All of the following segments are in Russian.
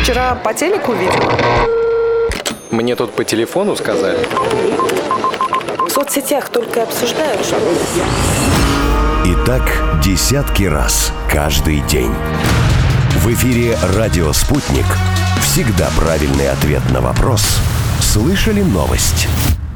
вчера по телеку видел? Мне тут по телефону сказали. В соцсетях только обсуждают, что... И так десятки раз каждый день. В эфире «Радио Спутник». Всегда правильный ответ на вопрос. Слышали новость?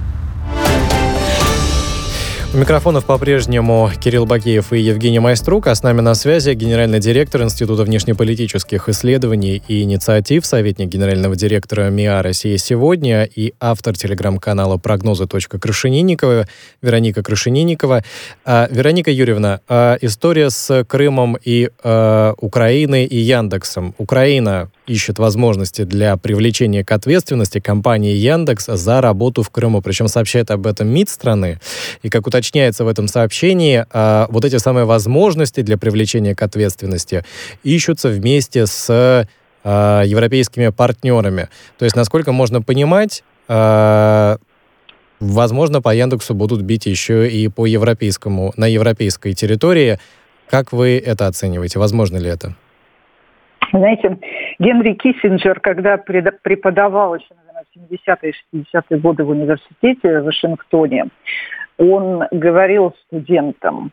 У микрофонов по-прежнему Кирилл Бакеев и Евгений Майструк, а с нами на связи генеральный директор Института внешнеполитических исследований и инициатив, советник генерального директора МИА «Россия сегодня» и автор телеграм-канала «Прогнозы.Крашенинникова» Вероника Крашенинникова. Вероника Юрьевна, история с Крымом и Украиной и Яндексом. Украина ищет возможности для привлечения к ответственности компании Яндекс за работу в Крыму. Причем сообщает об этом МИД страны. И как уточняется в этом сообщении, вот эти самые возможности для привлечения к ответственности ищутся вместе с европейскими партнерами. То есть, насколько можно понимать, возможно, по Яндексу будут бить еще и по европейскому, на европейской территории. Как вы это оцениваете? Возможно ли это? Знаете, Генри Киссинджер, когда преподавал еще, наверное, в 70-е и 60-е годы в университете в Вашингтоне, он говорил студентам: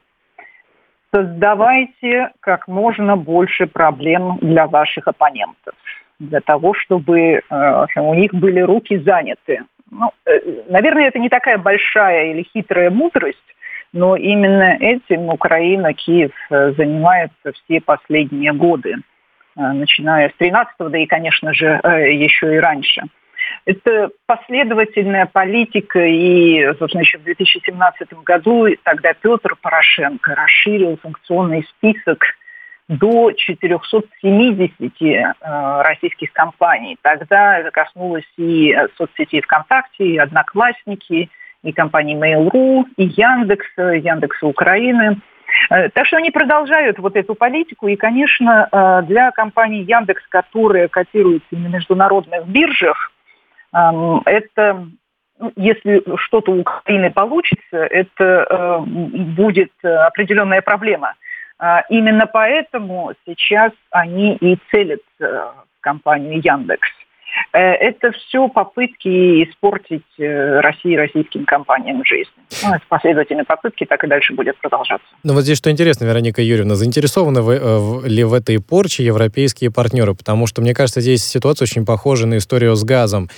создавайте как можно больше проблем для ваших оппонентов, для того, чтобы у них были руки заняты. Ну, наверное, это не такая большая или хитрая мудрость, но именно этим Украина, Киев занимается все последние годы, начиная с 13-го, да и, конечно же, еще и раньше. Это последовательная политика, и, собственно, еще в 2017 году тогда Петр Порошенко расширил санкционный список до 470 российских компаний. Тогда это коснулось и соцсетей ВКонтакте, и Одноклассники, и компании Mail.ru, и Яндекса Украины. Так что они продолжают вот эту политику. И, конечно, для компании Яндекс, которая котируется на международных биржах, это, если что-то у Украины получится, это будет определенная проблема. Именно поэтому сейчас они и целятся в компанию Яндекс. Это все попытки испортить России и российским компаниям жизнь. Это последовательные попытки, так и дальше будет продолжаться. Ну вот здесь что интересно, Вероника Юрьевна, заинтересованы ли в этой порче европейские партнеры? Потому что, мне кажется, здесь ситуация очень похожа на историю с газом.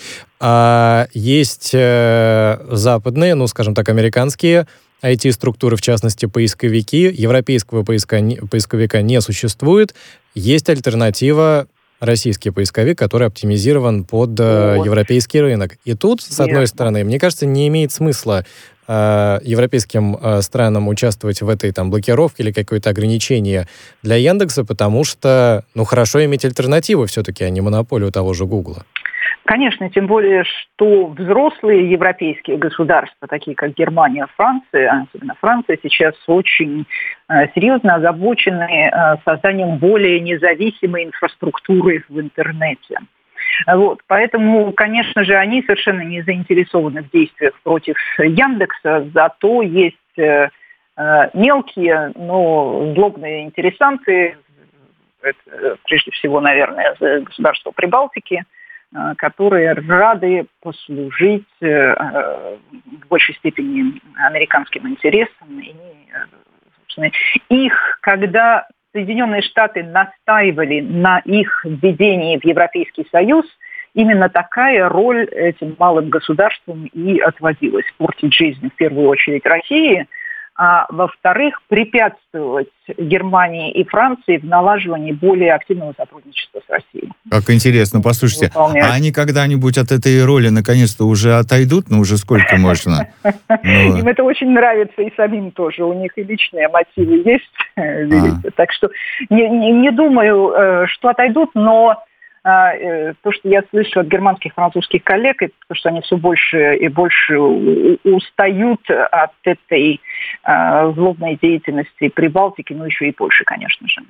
Есть западные, скажем так, американские IT-структуры, в частности, поисковики. Европейского поисковика не существует. Есть альтернатива — российский поисковик, который оптимизирован под европейский рынок. И тут, с одной стороны, мне кажется, не имеет смысла европейским странам участвовать в этой блокировке или какое-то ограничение для Яндекса, потому что, хорошо иметь альтернативу все-таки, а не монополию того же Гугла. Конечно, тем более, что взрослые европейские государства, такие как Германия, Франция, особенно Франция, сейчас очень серьезно озабочены созданием более независимой инфраструктуры в интернете. Поэтому, конечно же, они совершенно не заинтересованы в действиях против Яндекса, зато есть мелкие, но злобные интересанты, это, прежде всего, наверное, государства Прибалтики, которые рады послужить в большей степени американским интересам. И, собственно, когда Соединенные Штаты настаивали на их введении в Европейский Союз, именно такая роль этим малым государствам и отводилась. Портить жизнь в первую очередь России, а во-вторых, препятствовать Германии и Франции в налаживании более активного сотрудничества с Россией. Как интересно, послушайте, а они когда-нибудь от этой роли наконец-то уже отойдут? Уже сколько можно? Им это очень нравится, и самим тоже. У них и личные мотивы есть. Так что не думаю, что отойдут, но то, что я слышу от германских, французских коллег, это то, что они все больше и больше устают от этой злобной деятельности Прибалтики, еще и Польши, конечно же.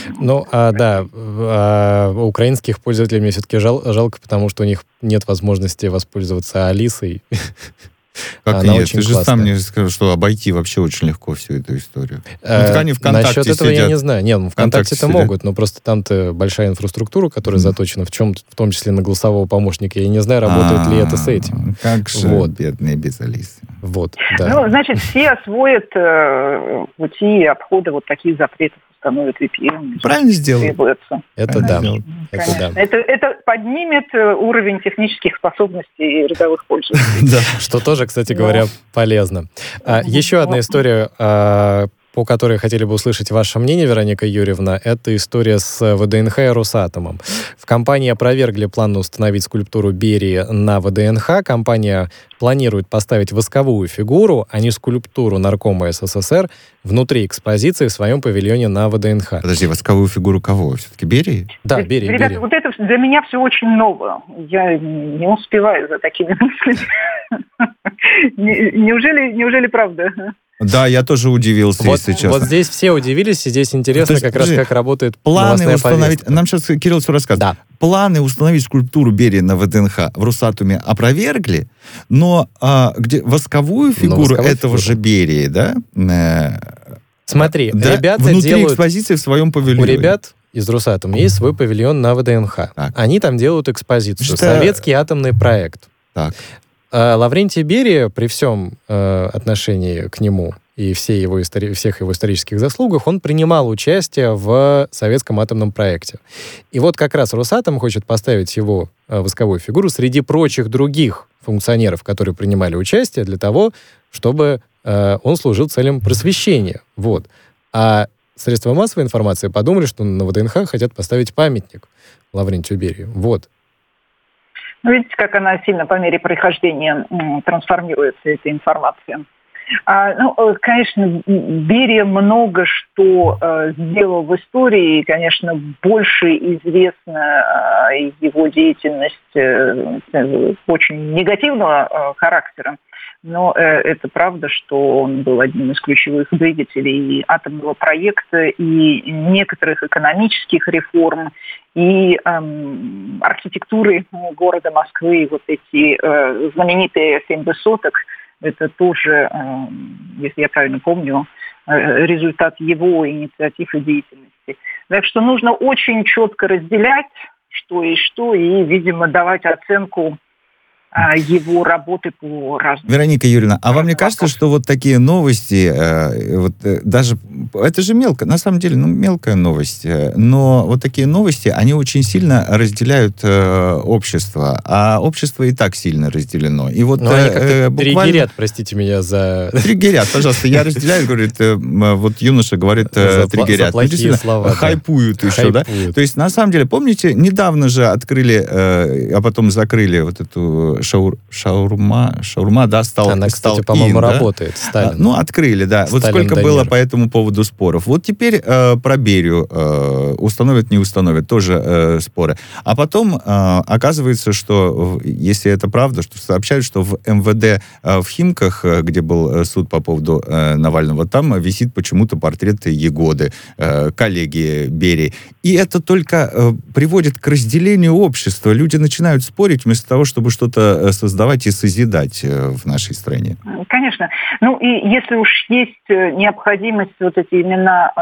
Украинских пользователей мне все-таки жалко, потому что у них нет возможности воспользоваться Алисой. Как Она нет? очень Ты же классная. сам мне сказал, что обойти вообще очень легко всю эту историю. Так они ВКонтакте Насчет этого сидят. я не знаю. Нет, ВКонтакте-то сидят. могут, но просто там-то большая инфраструктура, которая заточена в том числе на голосового помощника. Я не знаю, работает ли это с этим. Как же бедные безалисты. Вот, да. Ну, значит, все освоят пути обхода вот таких запретов, установят VPN. Правильно сделал. Требуется. Это да. Конечно. Это поднимет уровень технических способностей рядовых пользователей. Да. Что тоже, кстати говоря, полезно. Еще одна история, по которой хотели бы услышать ваше мнение, Вероника Юрьевна, это история с ВДНХ и Росатомом. В компании опровергли план установить скульптуру Берии на ВДНХ. Компания планирует поставить восковую фигуру, а не скульптуру наркома СССР внутри экспозиции в своем павильоне на ВДНХ. Подожди, восковую фигуру кого? Все-таки Берии? Да, Берия. Ребята, вот это для меня все очень ново. Я не успеваю за такими мыслями. Неужели правда? Да, я тоже удивился, если честно. Вот здесь все удивились, и здесь интересно как раз, как работает планы новостная установить. повестка. Нам сейчас Кирилл все рассказывает. Да. Планы установить скульптуру Берии на ВДНХ в Росатоме опровергли, но где восковую фигуру этого же Берии, да? Смотри, да, ребята внутри делают... экспозиции в своем павильоне. У ребят из Росатома есть свой павильон на ВДНХ. Так. Они там делают экспозицию. Что? Советский атомный проект. Так. Лаврентий Берия, при всем отношении к нему и всех его исторических заслугах, он принимал участие в советском атомном проекте. И вот как раз Росатом хочет поставить его восковую фигуру среди прочих других функционеров, которые принимали участие, для того, чтобы он служил целям просвещения. Вот. А средства массовой информации подумали, что на ВДНХ хотят поставить памятник Лаврентию Берию. Вот. Ну, видите, как она сильно по мере прохождения трансформируется, эта информация. Конечно, Берия много что сделал в истории, и, конечно, больше известна его деятельность очень негативного характера. Но это правда, что он был одним из ключевых двигателей и атомного проекта, и некоторых экономических реформ, и архитектуры города Москвы, вот эти знаменитые 7 высоток, это тоже, если я правильно помню, результат его инициатив и деятельности. Так что нужно очень четко разделять, что и что, и, видимо, давать оценку его работы по разным... Вероника Юрьевна, а вам не кажется, что вот такие новости, даже это же мелко, на самом деле, мелкая новость, но вот такие новости, они очень сильно разделяют общество, а общество и так сильно разделено. И вот они как-то триггерят, простите меня за... Триггерят, пожалуйста, я разделяю, говорит, вот юноша говорит, триггерят. За плохие слова. Хайпуют еще, да? То есть, на самом деле, помните, недавно же открыли, а потом закрыли вот эту шаурма, да, стал. Она, кстати, по-моему, работает. Сталин. Открыли, да. Сталин, вот сколько Дамир. было по этому поводу споров. Вот теперь про Берию установят, не установят, тоже споры. А потом оказывается, что, если это правда, что сообщают, что в МВД в Химках, где был суд по поводу Навального, там висит почему-то портрет Егоды, коллеги Берии. И это только приводит к разделению общества. Люди начинают спорить вместо того, чтобы что-то создавать и созидать в нашей стране. Конечно. Ну и если уж есть необходимость вот эти имена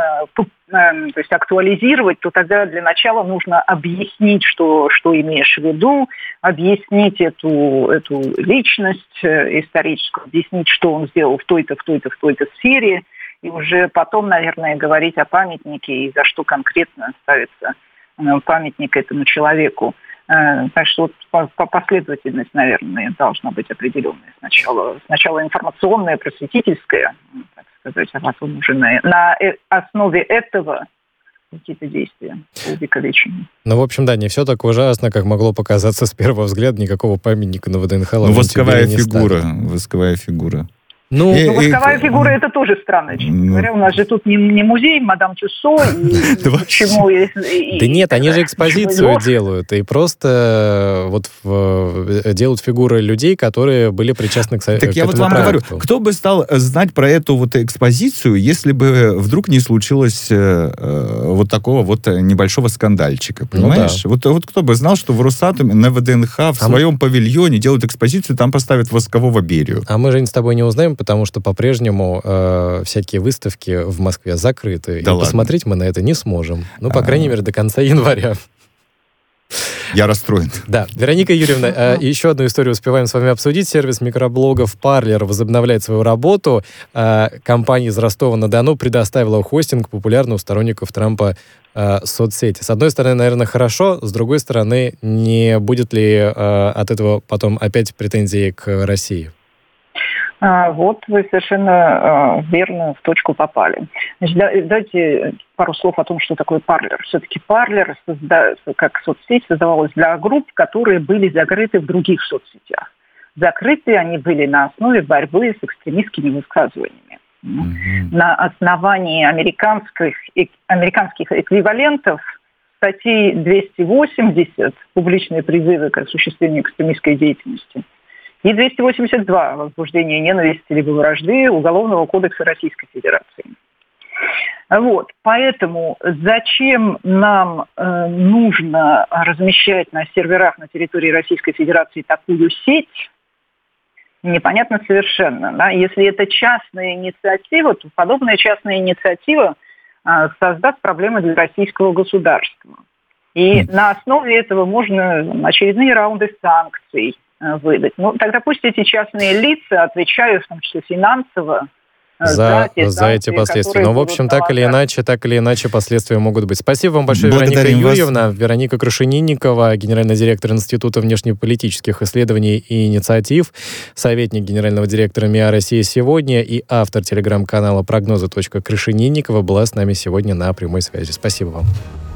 то есть актуализировать, то тогда для начала нужно объяснить, что имеешь в виду, объяснить эту личность историческую, объяснить, что он сделал в той-то сфере, и уже потом, наверное, говорить о памятнике и за что конкретно ставится памятник этому человеку. Так что вот последовательность, наверное, должна быть определенная. Сначала информационная, просветительская, так сказать, а потом уже на основе этого какие-то действия по увековечению. Ну, в общем, да, не все так ужасно, как могло показаться с первого взгляда. Никакого памятника на ВДНХ Лаврентию восковая Берии не ставят. фигура. Ну, восковая фигура – это тоже странно, честно говоря. У нас же тут не музей мадам Тюссо, почему... Да нет, они же экспозицию делают, и просто вот делают фигуры людей, которые были причастны к этому проекту. Так я вот вам говорю, кто бы стал знать про эту вот экспозицию, если бы вдруг не случилось вот такого вот небольшого скандальчика, понимаешь? Ну, да. Вот кто бы знал, что в Росатоме на ВДНХ в своем павильоне делают экспозицию, там поставят воскового Берию. А мы, Жень, с тобой не узнаем, потому что по-прежнему всякие выставки в Москве закрыты. Да, и ладно. Посмотреть мы на это не сможем. Ну, по крайней мере, до конца января. Я расстроен. Да. Вероника Юрьевна, еще одну историю успеваем с вами обсудить. Сервис микроблогов Parler возобновляет свою работу. Компания из Ростова-на-Дону предоставила хостинг популярной у сторонников Трампа соцсети. С одной стороны, наверное, хорошо, с другой стороны, не будет ли от этого потом опять претензии к России? Вот вы совершенно верно в точку попали. Значит, давайте пару слов о том, что такое Parler. Все-таки Parler, как соцсеть, создавалась для групп, которые были закрыты в других соцсетях. Закрыты они были на основе борьбы с экстремистскими высказываниями. На основании американских эквивалентов статей 280 «Публичные призывы к осуществлению экстремистской деятельности» и 282 «Возбуждение ненависти либо вражды» Уголовного кодекса Российской Федерации. Вот. Поэтому зачем нам нужно размещать на серверах на территории Российской Федерации такую сеть, непонятно совершенно. Да? Если это частная инициатива, то подобная частная инициатива создаст проблемы для российского государства. И на основе этого можно очередные раунды санкций выдать. Ну, тогда пусть эти частные лица отвечают, в том числе финансово, за эти последствия. Но, в общем, так или иначе, последствия могут быть. Спасибо вам большое, Вероника Юрьевна. Вероника Крашенинникова, генеральный директор Института внешнеполитических исследований и инициатив, советник генерального директора МИА «Россия сегодня» и автор телеграм-канала «Прогнозы.Крашенинникова» была с нами сегодня на прямой связи. Спасибо вам.